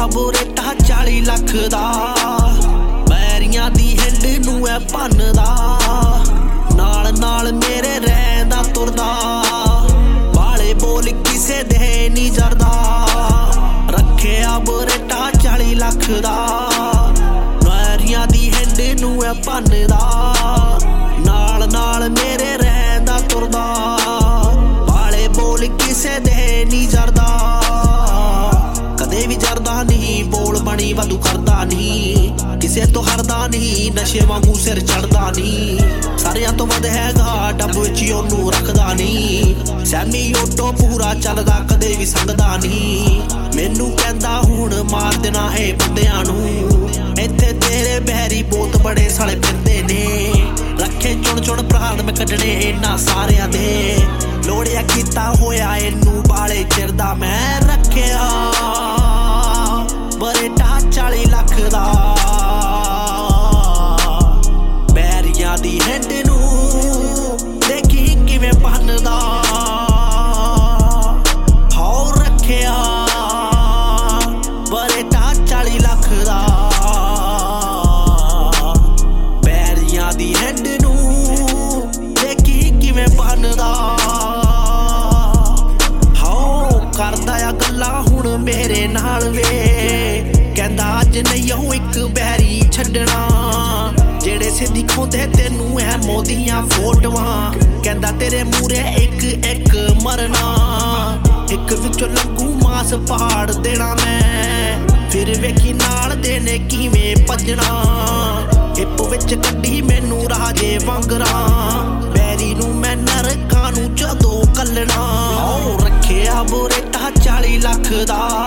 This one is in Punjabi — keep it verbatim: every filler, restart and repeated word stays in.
ਬੁਰੇਟਾ ਚਾਲੀ ਲੱਖ ਦਾ ਬੈਰੀਆਂ ਦੀ ਹਿੰਡ ਨੂੰ ਐ ਭੰਨਦਾ ਨਾਲ ਨਾਲ ਮੇਰੇ ਰਹਿੰਦਾ ਤੁਰਦਾ ਵਾਲੇ ਬੋਲ ਕਿਸੇ ਦੇ ਨਹੀਂ ਜਰਦਾ ਰੱਖਿਆ ਬੁਰੇਟਾ ਚਾਲੀ ਲੱਖ ਦਾ ਬੈਰੀਆਂ ਦੀ ਹਿੰਡ ਨੂੰ ਐ ਭੰਨਦਾ ਨਾਲ ਨਾਲ ਮੇਰੇ ਰਹਿੰਦਾ ਤੁਰਦਾ ਵਾਲੇ ਬੋਲ ਕਿਸੇ ਦੇ ਨਹੀਂ ਜਰਦਾ ਕਦੇ ਵੀ ਜਰਦਾ ਨਹੀਂ ਬੋਲ ਬਣੀ ਵਾਧੂ ਕਰਦਾ ਨਹੀਂ ਕਿਸੇ ਤੋਂ ਹਰਦਾ ਨਹੀਂ ਨਸ਼ੇ ਵਾਂਗੂ ਸਿਰ ਚੜਦਾ ਨਹੀਂ ਸਾਰਿਆਂ ਤੋਂ ਵੱਧ ਹੈਗਾ ਡੱਬ ਵਿੱਚ ਉਹਨੂੰ ਰੱਖਦਾ ਨਹੀਂ ਸੈਮੀ ਆਟੋ ਪੂਰਾ ਚੱਲਦਾ ਕਦੇ ਵੀ ਸੰਗਦਾ ਨਹੀਂ ਮੈਨੂੰ ਕਹਿੰਦਾ ਹੁਣ ਮਾਰ ਦੇਣਾ ਇਹ ਬੰਦਿਆਂ ਨੂੰ ਇੱਥੇ ਤੇਰੇ ਬਹਿਰੀ ਬਹੁਤ ਬੜੇ ਸਾਲੇ ਫਿਰਦੇ ਨੇ ਰੱਖੇ ਚੁਣ ਚੁਣ ਪ੍ਰਾਣ ਮੈਂ ਕੱਢਣੇ ਇਹਨਾਂ ਸਾਰਿਆਂ ਦੇ ਲੋੜਿਆ ਕੀਤਾ ਹੋਇਆ ਇਹਨੂੰ ਬਾਲੇ ਚਿਰਦਾ ਮੈਂ ਰੱਖਿਆ ਬੁਰੇਟਾ ਚਾਲੀ ਲੱਖ ਦਾ ਬੈਰੀਆਂ ਦੀ ਹਿੰਡ ਨੂੰ ਦੇਖੀ ਕਿਵੇਂ ਭੰਨਦਾ ਹੋ ਰੱਖਿਆ ਬੁਰੇਟਾ ਚਾਲੀ ਲੱਖ ਦਾ ਬੈਰੀਆਂ ਦੀ ਹਿੰਡ ਨੂੰ ਦੇਖੀ ਕਿਵੇਂ ਭੰਨਦਾ ਹੋ ਕਰਦਾ ਆ ਗੱਲਾਂ ਹੁਣ ਮੇਰੇ ਨਾਲ ਵੇ ਕਹਿੰਦਾ ਅੱਜ ਨਹੀਂ ਉਹ ਇੱਕ ਬੈਰੀ ਛੱਡਣਾ ਜਿਹੜੇ ਸਿੱਧੀ ਖੋਂਦੇ ਤੈਨੂੰ ਐ ਮੋਦੀਆਂ ਫੋਟੋਆਂ ਕਹਿੰਦਾ ਤੇਰੇ ਮੂਰੇ ਇੱਕ ਇੱਕ ਮਰਨਾ ਇੱਕ ਵਿੱਚੋਂ ਲੰਗੂ ਮਾਸ ਪਾੜ ਦੇਣਾ ਮੈਂ ਫਿਰ ਵੇਖੀ ਨਾਲ ਦੇ ਨੇ ਕਿਵੇਂ ਭੱਜਣਾ ਹਿੱਪ ਵਿੱਚ ਕੱਢੀ ਮੈਨੂੰ ਰਾਜੇ ਵਾਂਗਰਾ ਬੈਰੀ ਨੂੰ ਮੈਂ ਨਰਕਾਂ ਨੂੰ ਜਦੋਂ ਕੱਲਣਾ ਹੋ ਰੱਖਿਆ ਬੁਰੇਟਾ ਚਾਲੀ ਲੱਖ ਦਾ